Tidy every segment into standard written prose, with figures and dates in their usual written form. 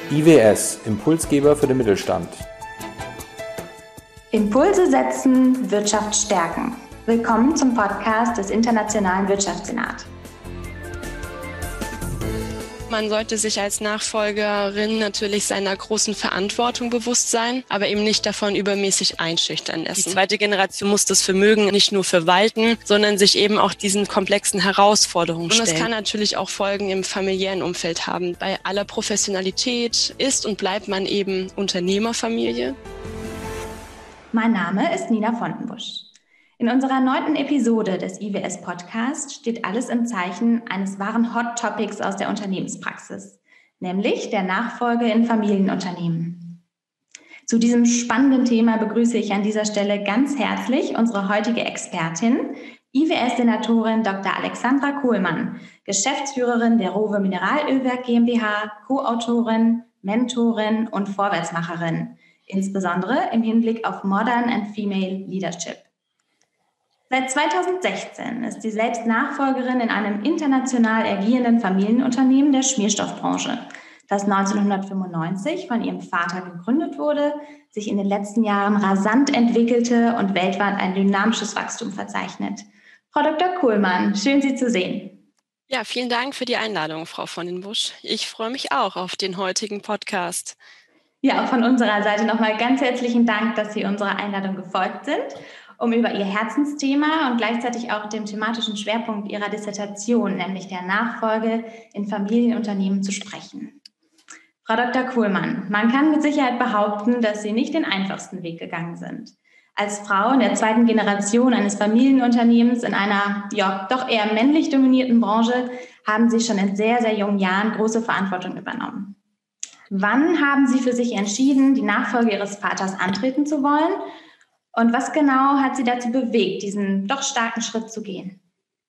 IWS, Impulsgeber für den Mittelstand. Impulse setzen, Wirtschaft stärken. Willkommen zum Podcast des Internationalen Wirtschaftssenat. Man sollte sich als Nachfolgerin natürlich seiner großen Verantwortung bewusst sein, aber eben nicht davon übermäßig einschüchtern lassen. Die zweite Generation muss das Vermögen nicht nur verwalten, sondern sich eben auch diesen komplexen Herausforderungen stellen. Und das kann natürlich auch Folgen im familiären Umfeld haben. Bei aller Professionalität ist und bleibt man eben Unternehmerfamilie. Mein Name ist Nina Fontenbusch. In unserer 9. Episode des IWS-Podcasts steht alles im Zeichen eines wahren Hot Topics aus der Unternehmenspraxis, nämlich der Nachfolge in Familienunternehmen. Zu diesem spannenden Thema begrüße ich an dieser Stelle ganz herzlich unsere heutige Expertin, IWS-Senatorin Dr. Alexandra Kuhlmann, Geschäftsführerin der Rowe Mineralölwerk GmbH, Co-Autorin, Mentorin und Vorwärtsmacherin, insbesondere im Hinblick auf Modern and Female Leadership. Seit 2016 ist sie selbst Nachfolgerin in einem international agierenden Familienunternehmen der Schmierstoffbranche, das 1995 von ihrem Vater gegründet wurde, sich in den letzten Jahren rasant entwickelte und weltweit ein dynamisches Wachstum verzeichnet. Frau Dr. Kuhlmann, schön, Sie zu sehen. Ja, vielen Dank für die Einladung, Frau Fontenbusch. Ich freue mich auch auf den heutigen Podcast. Ja, auch von unserer Seite nochmal ganz herzlichen Dank, dass Sie unserer Einladung gefolgt sind, um über Ihr Herzensthema und gleichzeitig auch dem thematischen Schwerpunkt Ihrer Dissertation, nämlich der Nachfolge in Familienunternehmen, zu sprechen. Frau Dr. Kuhlmann, man kann mit Sicherheit behaupten, dass Sie nicht den einfachsten Weg gegangen sind. Als Frau in der 2. Generation eines Familienunternehmens in einer doch eher männlich dominierten Branche haben Sie schon in sehr, sehr jungen Jahren große Verantwortung übernommen. Wann haben Sie für sich entschieden, die Nachfolge Ihres Vaters antreten zu wollen? Und was genau hat Sie dazu bewegt, diesen doch starken Schritt zu gehen?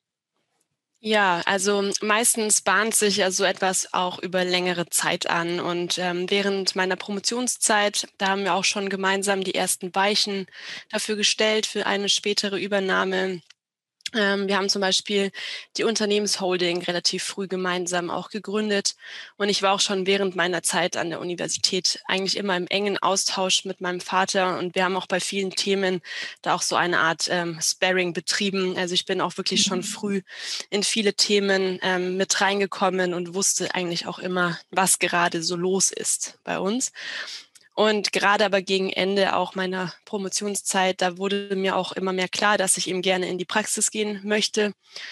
Ja, also meistens bahnt sich ja so etwas auch über längere Zeit an. Und während meiner Promotionszeit, da haben wir auch schon gemeinsam die ersten Weichen dafür gestellt, für eine spätere Übernahme. Wir haben zum Beispiel die Unternehmensholding relativ früh gemeinsam auch gegründet. Und ich war auch schon während meiner Zeit an der Universität eigentlich immer im engen Austausch mit meinem Vater. Und wir haben auch bei vielen Themen da auch so eine Art Sparring betrieben. Also ich bin auch wirklich schon früh in viele Themen mit reingekommen und wusste eigentlich auch immer, was gerade so los ist bei uns. Und gerade aber gegen Ende auch meiner Promotionszeit, da wurde mir auch immer mehr klar, dass ich eben gerne in die Praxis gehen möchte.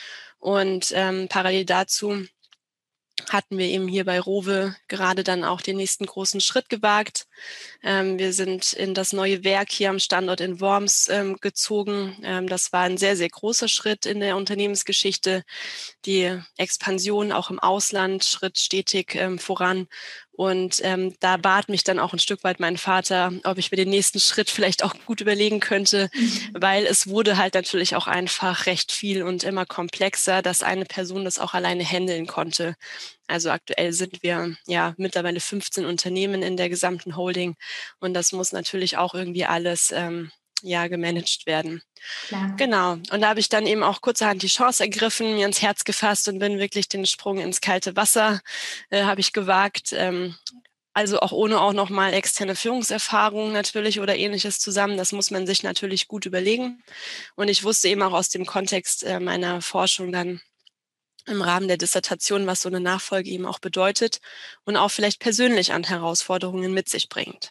Und parallel dazu hatten wir eben hier bei Rowe gerade dann auch den nächsten großen Schritt gewagt. Wir sind in das neue Werk hier am Standort in Worms gezogen. Das war ein sehr, sehr großer Schritt in der Unternehmensgeschichte. Die Expansion auch im Ausland schritt stetig voran. Und da bat mich dann auch ein Stück weit mein Vater, ob ich mir den nächsten Schritt vielleicht auch gut überlegen könnte, weil es wurde halt natürlich auch einfach recht viel und immer komplexer, dass eine Person das auch alleine handeln konnte. Also aktuell sind wir ja mittlerweile 15 Unternehmen in der gesamten Holding und das muss natürlich auch irgendwie alles gemanagt werden. Klar. Genau. Und da habe ich dann eben auch kurzerhand die Chance ergriffen, mir ins Herz gefasst und bin wirklich den Sprung ins kalte Wasser habe ich gewagt. Also auch ohne auch nochmal externe Führungserfahrung natürlich oder ähnliches zusammen. Das muss man sich natürlich gut überlegen. Und ich wusste eben auch aus dem Kontext meiner Forschung dann im Rahmen der Dissertation, was so eine Nachfolge eben auch bedeutet und auch vielleicht persönlich an Herausforderungen mit sich bringt.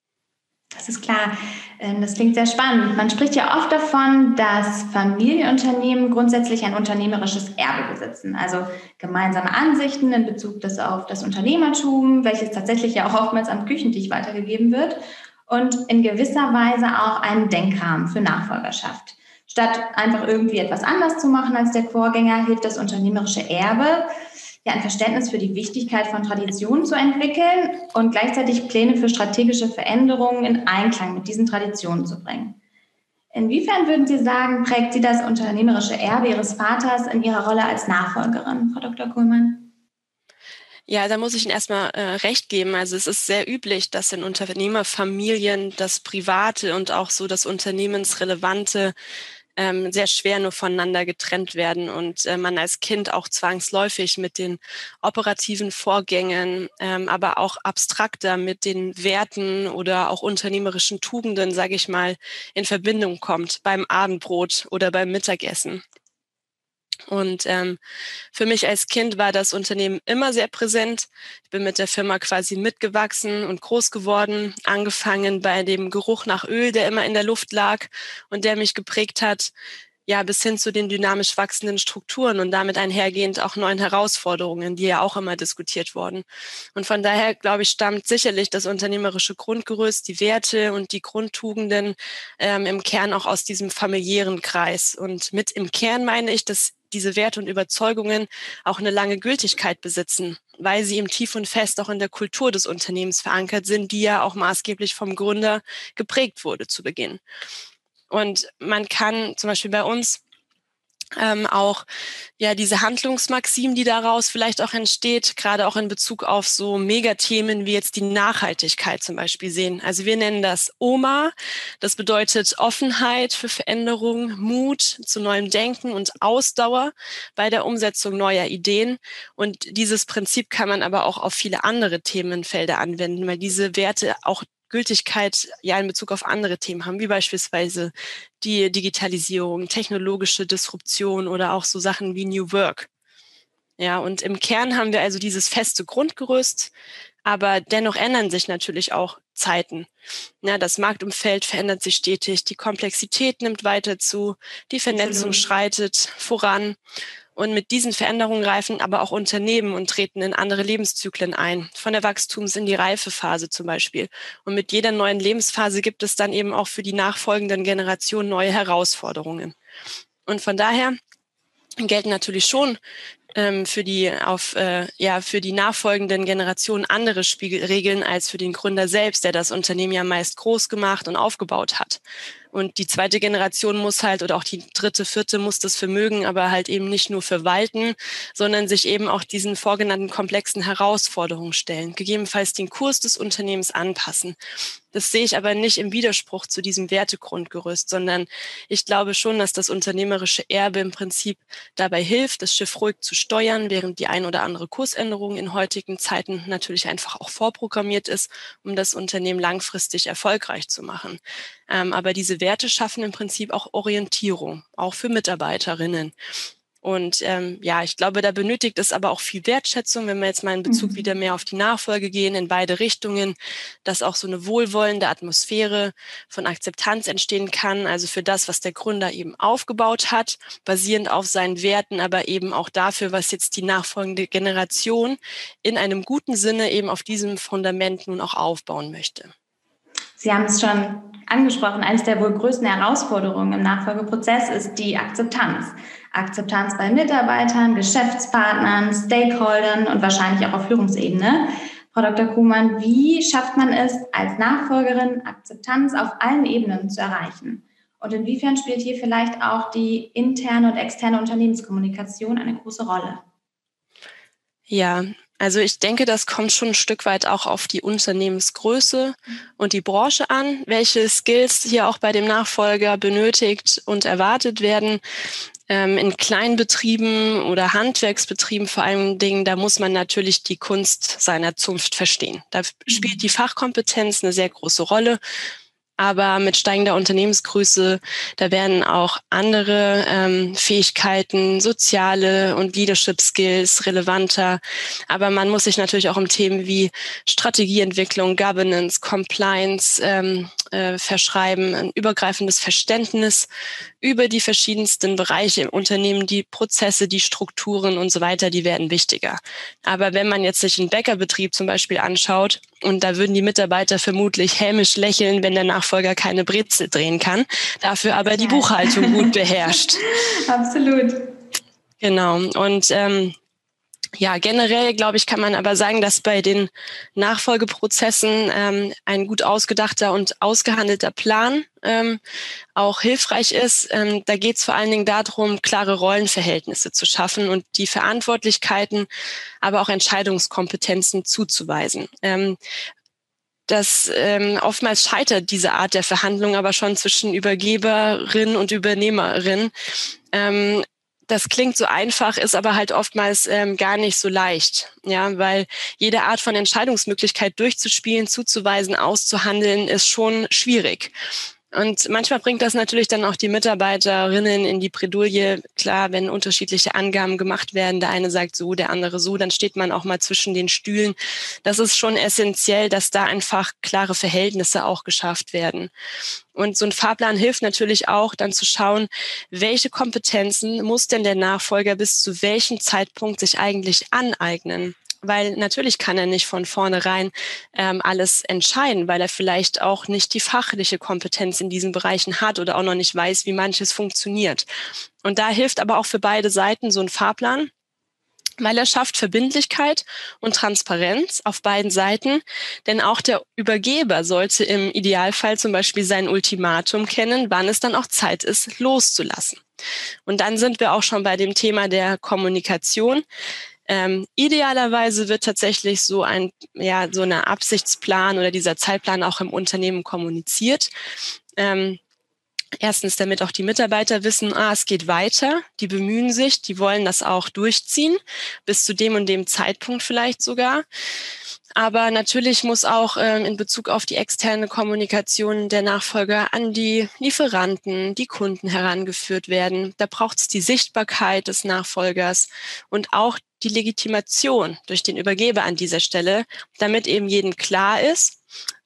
Das ist klar. Das klingt sehr spannend. Man spricht ja oft davon, dass Familienunternehmen grundsätzlich ein unternehmerisches Erbe besitzen, also gemeinsame Ansichten in Bezug auf das Unternehmertum, welches tatsächlich ja auch oftmals am Küchentisch weitergegeben wird und in gewisser Weise auch einen Denkrahmen für Nachfolgerschaft. Statt einfach irgendwie etwas anders zu machen als der Vorgänger, hilft das unternehmerische Erbe, ein Verständnis für die Wichtigkeit von Traditionen zu entwickeln und gleichzeitig Pläne für strategische Veränderungen in Einklang mit diesen Traditionen zu bringen. Inwiefern würden Sie sagen, prägt Sie das unternehmerische Erbe Ihres Vaters in Ihrer Rolle als Nachfolgerin, Frau Dr. Kuhlmann? Ja, da muss ich Ihnen erstmal recht geben. Also es ist sehr üblich, dass in Unternehmerfamilien das Private und auch so das Unternehmensrelevante sehr schwer nur voneinander getrennt werden und man als Kind auch zwangsläufig mit den operativen Vorgängen, aber auch abstrakter mit den Werten oder auch unternehmerischen Tugenden, sage ich mal, in Verbindung kommt beim Abendbrot oder beim Mittagessen. Und für mich als Kind war das Unternehmen immer sehr präsent. Ich bin mit der Firma quasi mitgewachsen und groß geworden, angefangen bei dem Geruch nach Öl, der immer in der Luft lag und der mich geprägt hat, ja, bis hin zu den dynamisch wachsenden Strukturen und damit einhergehend auch neuen Herausforderungen, die ja auch immer diskutiert wurden. Und von daher, glaube ich, stammt sicherlich das unternehmerische Grundgerüst, die Werte und die Grundtugenden im Kern auch aus diesem familiären Kreis. Und mit im Kern meine ich, dass diese Werte und Überzeugungen auch eine lange Gültigkeit besitzen, weil sie eben tief und fest auch in der Kultur des Unternehmens verankert sind, die ja auch maßgeblich vom Gründer geprägt wurde zu Beginn. Und man kann zum Beispiel bei uns auch ja diese Handlungsmaxim, die daraus vielleicht auch entsteht, gerade auch in Bezug auf so Megathemen wie jetzt die Nachhaltigkeit zum Beispiel sehen. Also wir nennen das OMA. Das bedeutet Offenheit für Veränderung, Mut zu neuem Denken und Ausdauer bei der Umsetzung neuer Ideen. Und dieses Prinzip kann man aber auch auf viele andere Themenfelder anwenden, weil diese Werte auch Gültigkeit ja in Bezug auf andere Themen haben, wie beispielsweise die Digitalisierung, technologische Disruption oder auch so Sachen wie New Work. Ja, und im Kern haben wir also dieses feste Grundgerüst, aber dennoch ändern sich natürlich auch Zeiten. Ja, das Marktumfeld verändert sich stetig, die Komplexität nimmt weiter zu, die Vernetzung schreitet voran. Und mit diesen Veränderungen reifen aber auch Unternehmen und treten in andere Lebenszyklen ein, von der Wachstums- in die Reifephase zum Beispiel. Und mit jeder neuen Lebensphase gibt es dann eben auch für die nachfolgenden Generationen neue Herausforderungen. Und von daher gelten natürlich schon für die nachfolgenden Generationen andere Spielregeln als für den Gründer selbst, der das Unternehmen ja meist groß gemacht und aufgebaut hat. Und die zweite Generation muss halt, oder auch die dritte, vierte muss das Vermögen, aber halt eben nicht nur verwalten, sondern sich eben auch diesen vorgenannten komplexen Herausforderungen stellen, gegebenenfalls den Kurs des Unternehmens anpassen. Das sehe ich aber nicht im Widerspruch zu diesem Wertegrundgerüst, sondern ich glaube schon, dass das unternehmerische Erbe im Prinzip dabei hilft, das Schiff ruhig zu steuern, während die ein oder andere Kursänderung in heutigen Zeiten natürlich einfach auch vorprogrammiert ist, um das Unternehmen langfristig erfolgreich zu machen. Aber diese Werte schaffen im Prinzip auch Orientierung, auch für Mitarbeiterinnen. Und ich glaube, da benötigt es aber auch viel Wertschätzung, wenn wir jetzt mal in Bezug wieder mehr auf die Nachfolge gehen, in beide Richtungen, dass auch so eine wohlwollende Atmosphäre von Akzeptanz entstehen kann, also für das, was der Gründer eben aufgebaut hat, basierend auf seinen Werten, aber eben auch dafür, was jetzt die nachfolgende Generation in einem guten Sinne eben auf diesem Fundament nun auch aufbauen möchte. Sie haben es schon angesprochen, eines der wohl größten Herausforderungen im Nachfolgeprozess ist die Akzeptanz. Akzeptanz bei Mitarbeitern, Geschäftspartnern, Stakeholdern und wahrscheinlich auch auf Führungsebene. Frau Dr. Kuhmann, wie schafft man es, als Nachfolgerin Akzeptanz auf allen Ebenen zu erreichen? Und inwiefern spielt hier vielleicht auch die interne und externe Unternehmenskommunikation eine große Rolle? Ja, also ich denke, das kommt schon ein Stück weit auch auf die Unternehmensgröße und die Branche an, welche Skills hier auch bei dem Nachfolger benötigt und erwartet werden. In Kleinbetrieben oder Handwerksbetrieben vor allen Dingen, da muss man natürlich die Kunst seiner Zunft verstehen. Da spielt die Fachkompetenz eine sehr große Rolle. Aber mit steigender Unternehmensgröße, da werden auch andere Fähigkeiten, soziale und Leadership Skills relevanter. Aber man muss sich natürlich auch um Themen wie Strategieentwicklung, Governance, Compliance verschreiben, ein übergreifendes Verständnis über die verschiedensten Bereiche im Unternehmen, die Prozesse, die Strukturen und so weiter, die werden wichtiger. Aber wenn man jetzt sich einen Bäckerbetrieb zum Beispiel anschaut, und da würden die Mitarbeiter vermutlich hämisch lächeln, wenn der Nachfolger keine Brezel drehen kann, dafür aber die Buchhaltung gut beherrscht. Absolut. Genau. Und generell, glaube ich, kann man aber sagen, dass bei den Nachfolgeprozessen ein gut ausgedachter und ausgehandelter Plan auch hilfreich ist. Da geht es vor allen Dingen darum, klare Rollenverhältnisse zu schaffen und die Verantwortlichkeiten, aber auch Entscheidungskompetenzen zuzuweisen. dass oftmals scheitert diese Art der Verhandlung aber schon zwischen Übergeberin und Übernehmerin. Das klingt so einfach, ist aber halt oftmals gar nicht so leicht, ja, weil jede Art von Entscheidungsmöglichkeit durchzuspielen, zuzuweisen, auszuhandeln, ist schon schwierig. Und manchmal bringt das natürlich dann auch die Mitarbeiterinnen in die Bredouille. Klar, wenn unterschiedliche Angaben gemacht werden, der eine sagt so, der andere so, dann steht man auch mal zwischen den Stühlen. Das ist schon essentiell, dass da einfach klare Verhältnisse auch geschafft werden. Und so ein Fahrplan hilft natürlich auch, dann zu schauen, welche Kompetenzen muss denn der Nachfolger bis zu welchem Zeitpunkt sich eigentlich aneignen. Weil natürlich kann er nicht von vornherein alles entscheiden, weil er vielleicht auch nicht die fachliche Kompetenz in diesen Bereichen hat oder auch noch nicht weiß, wie manches funktioniert. Und da hilft aber auch für beide Seiten so ein Fahrplan, weil er schafft Verbindlichkeit und Transparenz auf beiden Seiten. Denn auch der Übergeber sollte im Idealfall zum Beispiel sein Ultimatum kennen, wann es dann auch Zeit ist, loszulassen. Und dann sind wir auch schon bei dem Thema der Kommunikation. Idealerweise wird tatsächlich so eine Absichtsplan oder dieser Zeitplan auch im Unternehmen kommuniziert. Erstens, damit auch die Mitarbeiter wissen, es geht weiter, die bemühen sich, die wollen das auch durchziehen, bis zu dem und dem Zeitpunkt vielleicht sogar. Aber natürlich muss auch in Bezug auf die externe Kommunikation der Nachfolger an die Lieferanten, die Kunden herangeführt werden. Da braucht es die Sichtbarkeit des Nachfolgers und auch die Legitimation durch den Übergeber an dieser Stelle, damit eben jedem klar ist,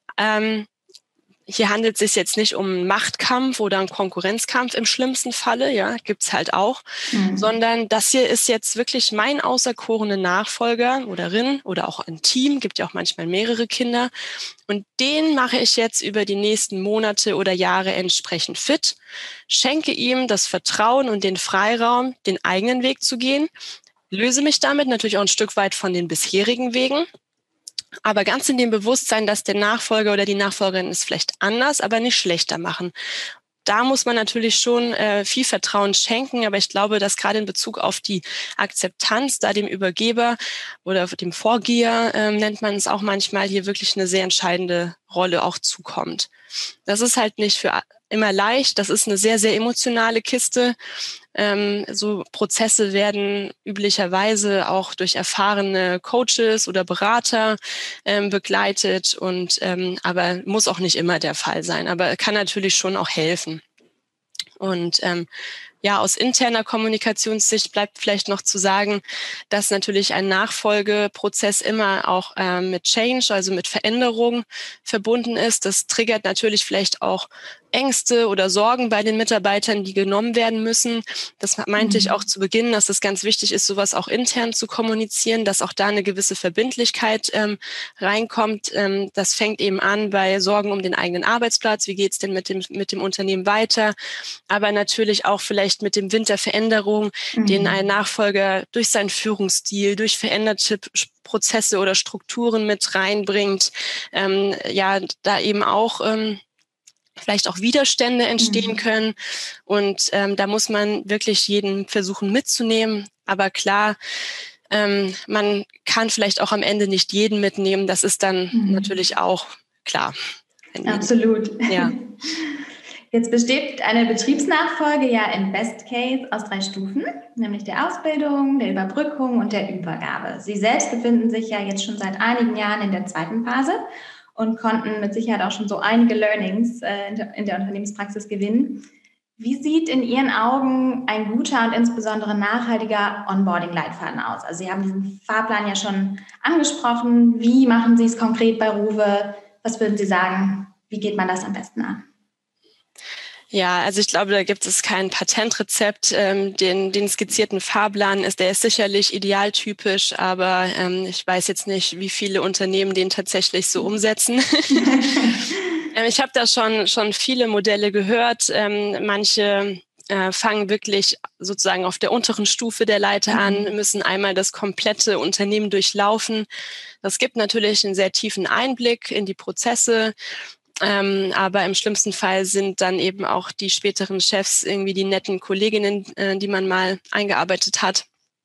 hier handelt es sich jetzt nicht um einen Machtkampf oder einen Konkurrenzkampf im schlimmsten Falle, ja, gibt's halt auch, sondern das hier ist jetzt wirklich mein auserkorener Nachfolger oder Rin oder auch ein Team, gibt ja auch manchmal mehrere Kinder und den mache ich jetzt über die nächsten Monate oder Jahre entsprechend fit, schenke ihm das Vertrauen und den Freiraum, den eigenen Weg zu gehen, löse mich damit natürlich auch ein Stück weit von den bisherigen Wegen, aber ganz in dem Bewusstsein, dass der Nachfolger oder die Nachfolgerin es vielleicht anders, aber nicht schlechter machen. Da muss man natürlich schon viel Vertrauen schenken, aber ich glaube, dass gerade in Bezug auf die Akzeptanz da dem Übergeber oder dem Vorgeher, nennt man es auch manchmal, hier wirklich eine sehr entscheidende Rolle auch zukommt. Das ist halt nicht für immer leicht, das ist eine sehr, sehr emotionale Kiste. So Prozesse werden üblicherweise auch durch erfahrene Coaches oder Berater begleitet und aber muss auch nicht immer der Fall sein, aber kann natürlich schon auch helfen. Und aus interner Kommunikationssicht bleibt vielleicht noch zu sagen, dass natürlich ein Nachfolgeprozess immer auch mit Change, also mit Veränderung verbunden ist. Das triggert natürlich vielleicht auch Ängste oder Sorgen bei den Mitarbeitern, die genommen werden müssen. Das meinte ich auch zu Beginn, dass es ganz wichtig ist, sowas auch intern zu kommunizieren, dass auch da eine gewisse Verbindlichkeit reinkommt. Das fängt eben an bei Sorgen um den eigenen Arbeitsplatz. Wie geht's denn mit dem Unternehmen weiter? Aber natürlich auch vielleicht mit dem Wind der Veränderung, den ein Nachfolger durch seinen Führungsstil, durch veränderte Prozesse oder Strukturen mit reinbringt. Da eben auch vielleicht auch Widerstände entstehen können. Und da muss man wirklich jeden versuchen mitzunehmen. Aber klar, man kann vielleicht auch am Ende nicht jeden mitnehmen. Das ist dann natürlich auch klar. Absolut. Ja. Jetzt besteht eine Betriebsnachfolge ja im Best Case aus 3 Stufen, nämlich der Ausbildung, der Überbrückung und der Übergabe. Sie selbst befinden sich ja jetzt schon seit einigen Jahren in der 2. Phase und konnten mit Sicherheit auch schon so einige Learnings in der Unternehmenspraxis gewinnen. Wie sieht in Ihren Augen ein guter und insbesondere nachhaltiger Onboarding-Leitfaden aus? Also Sie haben diesen Fahrplan ja schon angesprochen. Wie machen Sie es konkret bei Ruwe? Was würden Sie sagen? Wie geht man das am besten an? Ja, also ich glaube, da gibt es kein Patentrezept. Den skizzierten Fahrplan der ist sicherlich idealtypisch, aber ich weiß jetzt nicht, wie viele Unternehmen den tatsächlich so umsetzen. Ich habe da schon viele Modelle gehört. Manche fangen wirklich sozusagen auf der unteren Stufe der Leiter an, müssen einmal das komplette Unternehmen durchlaufen. Das gibt natürlich einen sehr tiefen Einblick in die Prozesse. Aber im schlimmsten Fall sind dann eben auch die späteren Chefs irgendwie die netten Kolleginnen, die man mal eingearbeitet hat.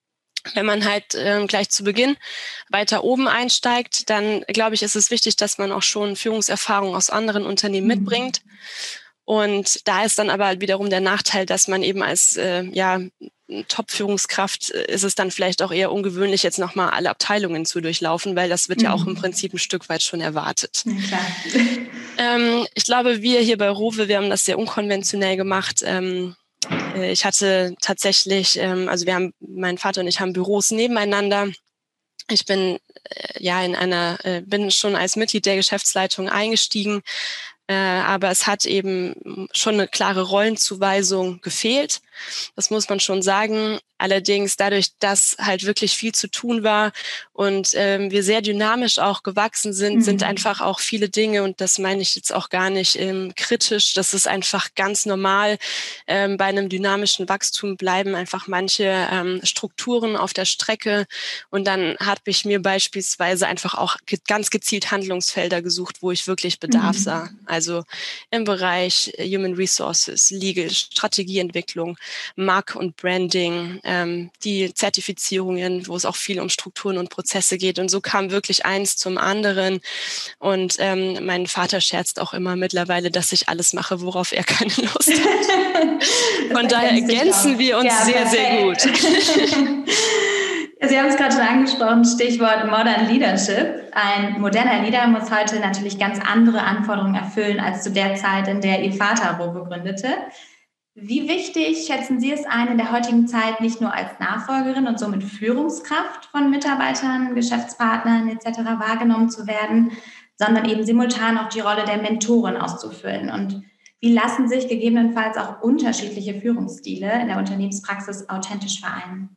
Wenn man halt gleich zu Beginn weiter oben einsteigt, dann glaube ich, ist es wichtig, dass man auch schon Führungserfahrung aus anderen Unternehmen mitbringt. Und da ist dann aber wiederum der Nachteil, dass man eben als Top-Führungskraft ist es dann vielleicht auch eher ungewöhnlich, jetzt nochmal alle Abteilungen zu durchlaufen, weil das wird ja auch im Prinzip ein Stück weit schon erwartet. Ich glaube, wir hier bei Rowe, wir haben das sehr unkonventionell gemacht. Ich hatte tatsächlich, mein Vater und ich haben Büros nebeneinander. Ich bin bin schon als Mitglied der Geschäftsleitung eingestiegen, aber es hat eben schon eine klare Rollenzuweisung gefehlt. Das muss man schon sagen. Allerdings dadurch, dass halt wirklich viel zu tun war und wir sehr dynamisch auch gewachsen sind einfach auch viele Dinge, und das meine ich jetzt auch gar nicht kritisch, das ist einfach ganz normal. Bei einem dynamischen Wachstum bleiben einfach manche Strukturen auf der Strecke, und dann habe ich mir beispielsweise einfach auch ganz gezielt Handlungsfelder gesucht, wo ich wirklich Bedarf sah. Also im Bereich Human Resources, Legal, Strategieentwicklung, Marke und Branding, die Zertifizierungen, wo es auch viel um Strukturen und Prozesse geht. Und so kam wirklich eins zum anderen. Und mein Vater scherzt auch immer mittlerweile, dass ich alles mache, worauf er keine Lust hat. Von daher ergänzen wir uns sehr, sehr gut. Sie haben es gerade schon angesprochen, Stichwort Modern Leadership. Ein moderner Leader muss heute natürlich ganz andere Anforderungen erfüllen als zu der Zeit, in der Ihr Vater Rowe gründete. Wie wichtig schätzen Sie es ein, in der heutigen Zeit nicht nur als Nachfolgerin und somit Führungskraft von Mitarbeitern, Geschäftspartnern etc. wahrgenommen zu werden, sondern eben simultan auch die Rolle der Mentorin auszufüllen? Und wie lassen sich gegebenenfalls auch unterschiedliche Führungsstile in der Unternehmenspraxis authentisch vereinen?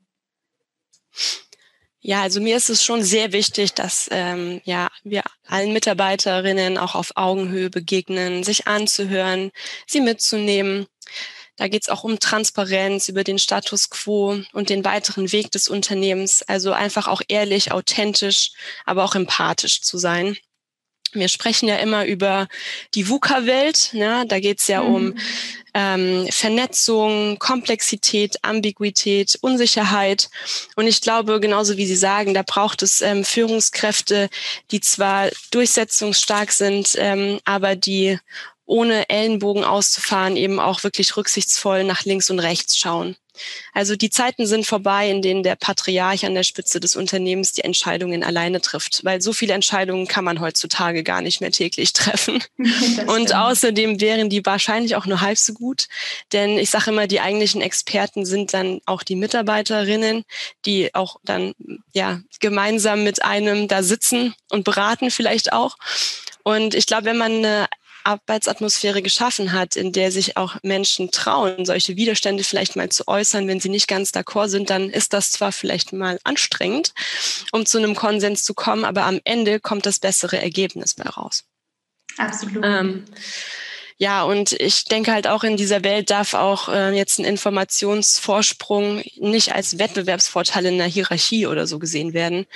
Ja, also mir ist es schon sehr wichtig, dass wir allen Mitarbeiterinnen auch auf Augenhöhe begegnen, sich anzuhören, sie mitzunehmen. Da geht es auch um Transparenz über den Status quo und den weiteren Weg des Unternehmens. Also einfach auch ehrlich, authentisch, aber auch empathisch zu sein. Wir sprechen ja immer über die VUCA-Welt. Ne? Da geht es ja um Vernetzung, Komplexität, Ambiguität, Unsicherheit. Und ich glaube, genauso wie Sie sagen, da braucht es Führungskräfte, die zwar durchsetzungsstark sind, aber die ohne Ellenbogen auszufahren eben auch wirklich rücksichtsvoll nach links und rechts schauen. Also die Zeiten sind vorbei, in denen der Patriarch an der Spitze des Unternehmens die Entscheidungen alleine trifft, weil so viele Entscheidungen kann man heutzutage gar nicht mehr täglich treffen. Und außerdem wären die wahrscheinlich auch nur halb so gut, denn ich sage immer, die eigentlichen Experten sind dann auch die Mitarbeiterinnen, die auch dann gemeinsam mit einem da sitzen und beraten vielleicht auch. Und ich glaube, wenn man eine Arbeitsatmosphäre geschaffen hat, in der sich auch Menschen trauen, solche Widerstände vielleicht mal zu äußern, wenn sie nicht ganz d'accord sind, dann ist das zwar vielleicht mal anstrengend, um zu einem Konsens zu kommen, aber am Ende kommt das bessere Ergebnis bei raus. Absolut. Und ich denke halt auch, in dieser Welt darf auch jetzt ein Informationsvorsprung nicht als Wettbewerbsvorteil in der Hierarchie oder so gesehen werden,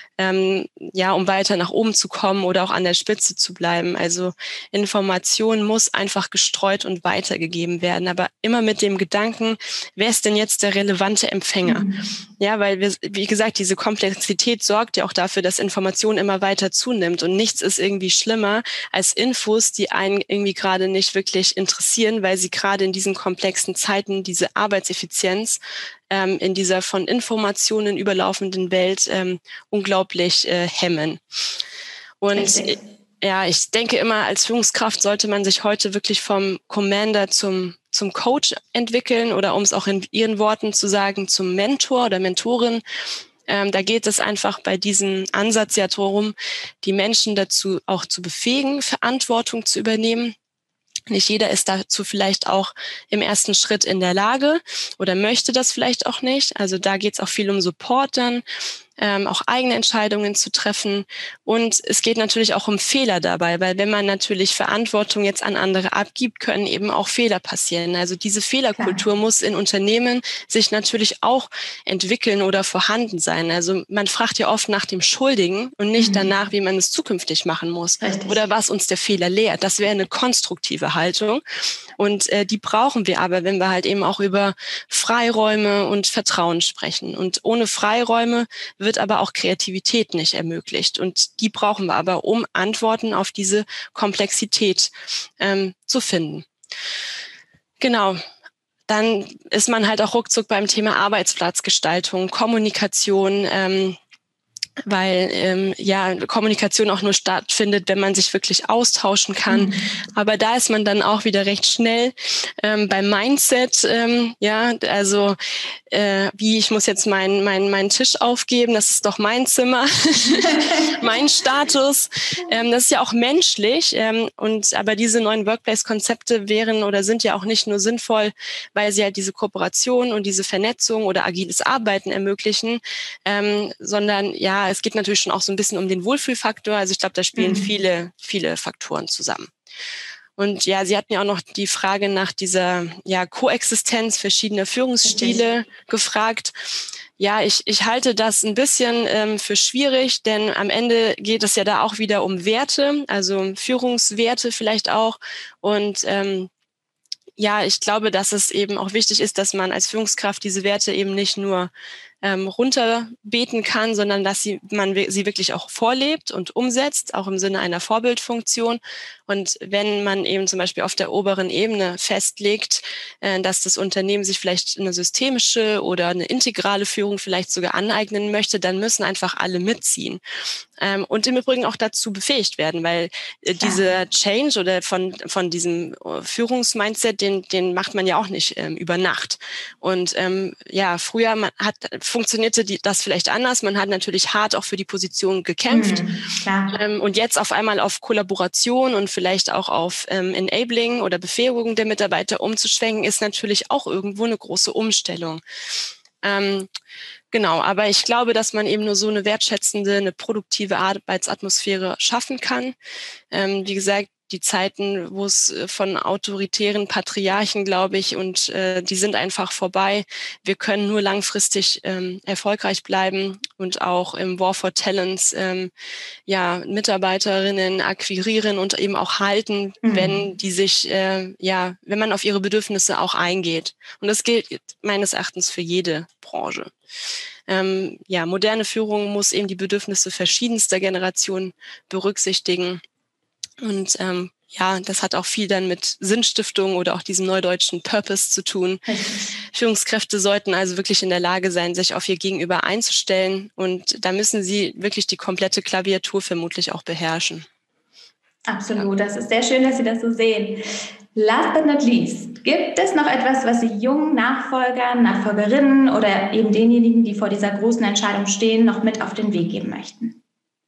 um weiter nach oben zu kommen oder auch an der Spitze zu bleiben. Also Information muss einfach gestreut und weitergegeben werden, aber immer mit dem Gedanken, wer ist denn jetzt der relevante Empfänger? Ja, weil wie gesagt, diese Komplexität sorgt ja auch dafür, dass Information immer weiter zunimmt, und nichts ist irgendwie schlimmer als Infos, die einen irgendwie gerade nicht wirklich interessieren, weil sie gerade in diesen komplexen Zeiten diese Arbeitseffizienz in dieser von Informationen überlaufenden Welt unglaublich hemmen. Und ich denke immer, als Führungskraft sollte man sich heute wirklich vom Commander zum Coach entwickeln, oder um es auch in Ihren Worten zu sagen, zum Mentor oder Mentorin. Da geht es einfach bei diesem Ansatz ja darum, die Menschen dazu auch zu befähigen, Verantwortung zu übernehmen. Nicht jeder ist dazu vielleicht auch im ersten Schritt in der Lage oder möchte das vielleicht auch nicht. Also da geht es auch viel um Support dann. auch eigene Entscheidungen zu treffen. Und es geht natürlich auch um Fehler dabei, weil wenn man natürlich Verantwortung jetzt an andere abgibt, können eben auch Fehler passieren. Also diese Fehlerkultur muss in Unternehmen sich natürlich auch entwickeln oder vorhanden sein. Also man fragt ja oft nach dem Schuldigen und nicht danach, wie man es zukünftig machen muss. Richtig. Oder was uns der Fehler lehrt. Das wäre eine konstruktive Haltung. Und die brauchen wir aber, wenn wir halt eben auch über Freiräume und Vertrauen sprechen. Und ohne Freiräume wird aber auch Kreativität nicht ermöglicht. Und die brauchen wir aber, um Antworten auf diese Komplexität zu finden. Genau. Dann ist man halt auch ruckzuck beim Thema Arbeitsplatzgestaltung, Kommunikation, weil Kommunikation auch nur stattfindet, wenn man sich wirklich austauschen kann. Aber da ist man dann auch wieder recht schnell beim Mindset. Wie ich muss jetzt meinen Tisch aufgeben, das ist doch mein Zimmer, mein Status. Das ist ja auch menschlich. Aber diese neuen Workplace-Konzepte wären oder sind ja auch nicht nur sinnvoll, weil sie halt diese Kooperation und diese Vernetzung oder agiles Arbeiten ermöglichen, sondern ja, es geht natürlich schon auch so ein bisschen um den Wohlfühlfaktor. Also ich glaube, da spielen viele, viele Faktoren zusammen. Und ja, Sie hatten ja auch noch die Frage nach dieser Koexistenz verschiedener Führungsstile gefragt. Ja, ich halte das ein bisschen für schwierig, denn am Ende geht es ja da auch wieder um Werte, also Führungswerte vielleicht auch. Und ich glaube, dass es eben auch wichtig ist, dass man als Führungskraft diese Werte eben nicht nur runterbeten kann, sondern dass man sie wirklich auch vorlebt und umsetzt, auch im Sinne einer Vorbildfunktion. Und wenn man eben zum Beispiel auf der oberen Ebene festlegt, dass das Unternehmen sich vielleicht eine systemische oder eine integrale Führung vielleicht sogar aneignen möchte, dann müssen einfach alle mitziehen. Und im Übrigen auch dazu befähigt werden, weil dieser Change oder von diesem Führungsmindset, den macht man ja auch nicht über Nacht. Und früher funktionierte das vielleicht anders. Man hat natürlich hart auch für die Position gekämpft. Und jetzt auf einmal auf Kollaboration und vielleicht auch auf Enabling oder Befähigung der Mitarbeiter umzuschwenken, ist natürlich auch irgendwo eine große Umstellung. Genau, aber ich glaube, dass man eben nur so eine wertschätzende, eine produktive Arbeitsatmosphäre schaffen kann. Wie gesagt, die Zeiten, wo es von autoritären Patriarchen, glaube ich, und die sind einfach vorbei. Wir können nur langfristig erfolgreich bleiben und auch im War for Talents Mitarbeiterinnen akquirieren und eben auch halten, wenn die sich, wenn man auf ihre Bedürfnisse auch eingeht. Und das gilt meines Erachtens für jede Branche. Moderne Führung muss eben die Bedürfnisse verschiedenster Generationen berücksichtigen. Und das hat auch viel dann mit Sinnstiftung oder auch diesem neudeutschen Purpose zu tun. Führungskräfte sollten also wirklich in der Lage sein, sich auf ihr Gegenüber einzustellen. Und da müssen sie wirklich die komplette Klaviatur vermutlich auch beherrschen. Absolut, das ist sehr schön, dass Sie das so sehen. Last but not least, gibt es noch etwas, was Sie jungen Nachfolgern, Nachfolgerinnen oder eben denjenigen, die vor dieser großen Entscheidung stehen, noch mit auf den Weg geben möchten?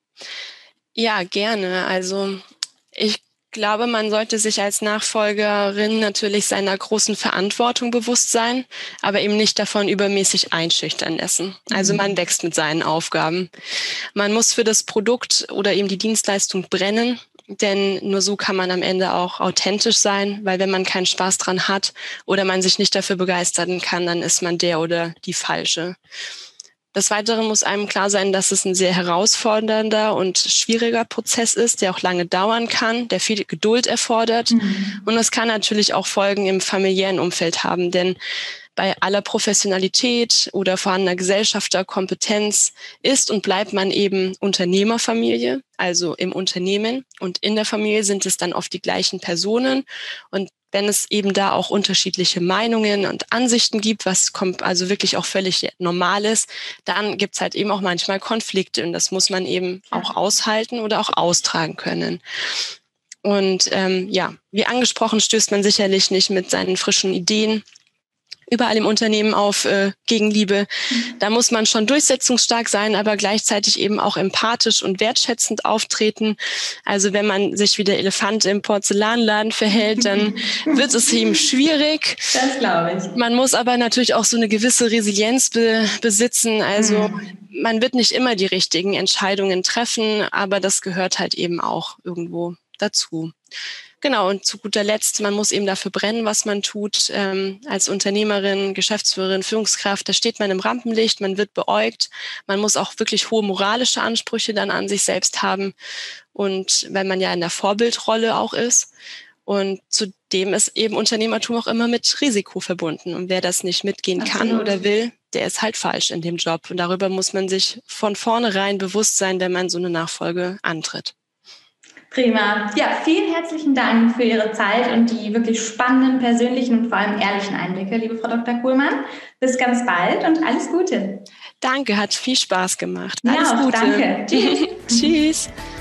Ja, gerne. Also ich glaube, man sollte sich als Nachfolgerin natürlich seiner großen Verantwortung bewusst sein, aber eben nicht davon übermäßig einschüchtern lassen. Also man wächst mit seinen Aufgaben. Man muss für das Produkt oder eben die Dienstleistung brennen, denn nur so kann man am Ende auch authentisch sein, weil wenn man keinen Spaß dran hat oder man sich nicht dafür begeistern kann, dann ist man der oder die Falsche. Des Weiteren muss einem klar sein, dass es ein sehr herausfordernder und schwieriger Prozess ist, der auch lange dauern kann, der viel Geduld erfordert. Und das kann natürlich auch Folgen im familiären Umfeld haben, denn bei aller Professionalität oder vorhandener Gesellschafterkompetenz ist und bleibt man eben Unternehmerfamilie, also im Unternehmen. Und in der Familie sind es dann oft die gleichen Personen. Und wenn es eben da auch unterschiedliche Meinungen und Ansichten gibt, was also wirklich auch völlig normal ist, dann gibt es halt eben auch manchmal Konflikte. Und das muss man eben auch aushalten oder auch austragen können. Und wie angesprochen, stößt man sicherlich nicht mit seinen frischen Ideen überall im Unternehmen auf Gegenliebe. Da muss man schon durchsetzungsstark sein, aber gleichzeitig eben auch empathisch und wertschätzend auftreten. Also wenn man sich wie der Elefant im Porzellanladen verhält, dann wird es ihm schwierig. Das glaube ich. Man muss aber natürlich auch so eine gewisse Resilienz besitzen. Also man wird nicht immer die richtigen Entscheidungen treffen, aber das gehört halt eben auch irgendwo dazu. Genau, und zu guter Letzt, man muss eben dafür brennen, was man tut. Als Unternehmerin, Geschäftsführerin, Führungskraft, da steht man im Rampenlicht, man wird beäugt. Man muss auch wirklich hohe moralische Ansprüche dann an sich selbst haben. Und weil man ja in der Vorbildrolle auch ist. Und zudem ist eben Unternehmertum auch immer mit Risiko verbunden. Und wer das nicht mitgehen kann oder will, der ist halt falsch in dem Job. Und darüber muss man sich von vornherein bewusst sein, wenn man so eine Nachfolge antritt. Prima. Ja, vielen herzlichen Dank für Ihre Zeit und die wirklich spannenden, persönlichen und vor allem ehrlichen Einblicke, liebe Frau Dr. Kuhlmann. Bis ganz bald und alles Gute. Danke, hat viel Spaß gemacht. Ja, Alles Gute. danke. Tschüss. Tschüss.